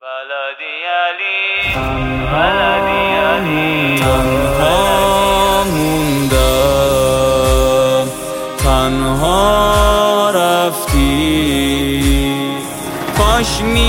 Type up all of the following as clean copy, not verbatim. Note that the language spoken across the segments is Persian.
ولدی علی تنها موندم، تنها رفتی، کاش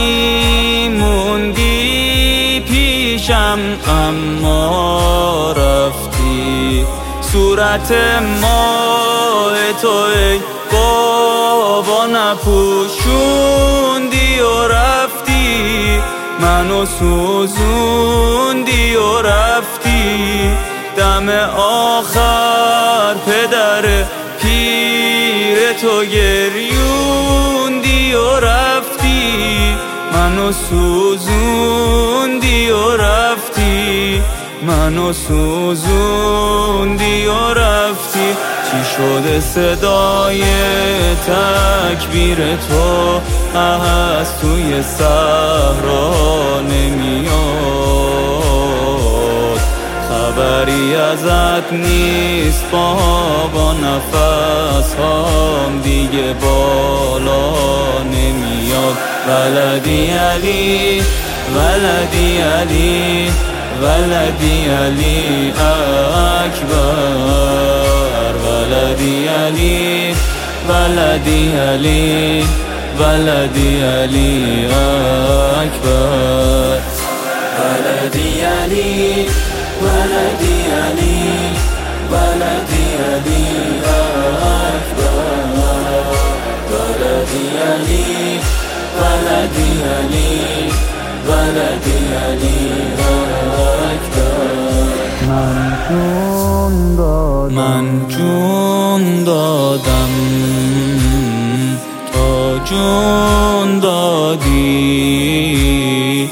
میموندی پیشم اما رفتی. صورت ماه تو ای بابا نپوشوندی و رفتی، منو سوزوندی و رفتی. دم آخر پدر پیر تو گریوندی و رفتی، منو سوزوندی و رفتی، منو سوزوندی و رفتی. چی شده صدای تکبیر تو از توی صحرا نمیاد؟ خبری ازت نیست بابا، نفس هام دیگه بالا نمیاد. ولدی علی ولدی علی ولدی علی اکبر، ولدی علی ولدی علی ولدی علی اکبر، ولدی علی ولدی علی ولدی علی اکبر، ولدی علی ولدی علی ولدی علی اکبر. من جون دادم تا جون دادی،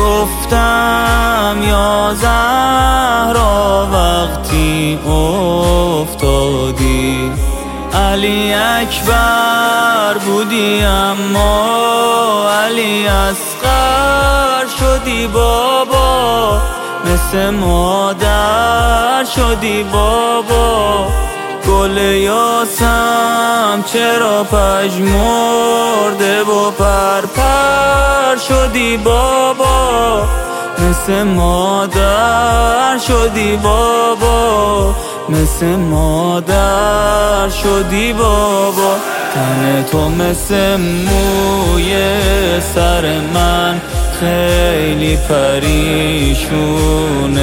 گفتم یا زهرا وقتی افتادی. علی اکبر بودی اما علی اصغر شدی بابا، مثل مادر شدی بابا. گل یاسم چرا پژمرده و پرپر شدی بابا، مثل مادر شدی بابا، مثل مادر شدی بابا. تن تو مثل موی سر من خیلی پریشون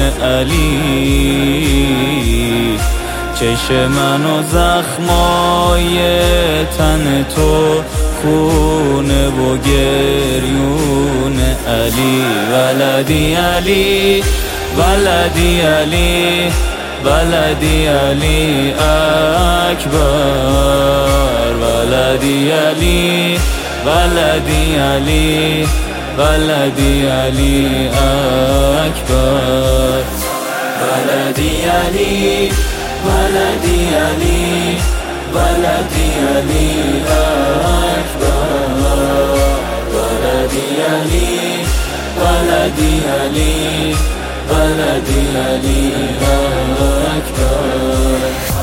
علی، چشم من و زخمای تن تو خونه و گریون علی. ولدی علی ولدی علی ولدی علی اکبر، ولدی علی ولدی علی ولدی علی اکبر، ولدی علی ولدی علی ولدی علی اکبر، ولدی علی ولدی علی ولدی علی اکبر.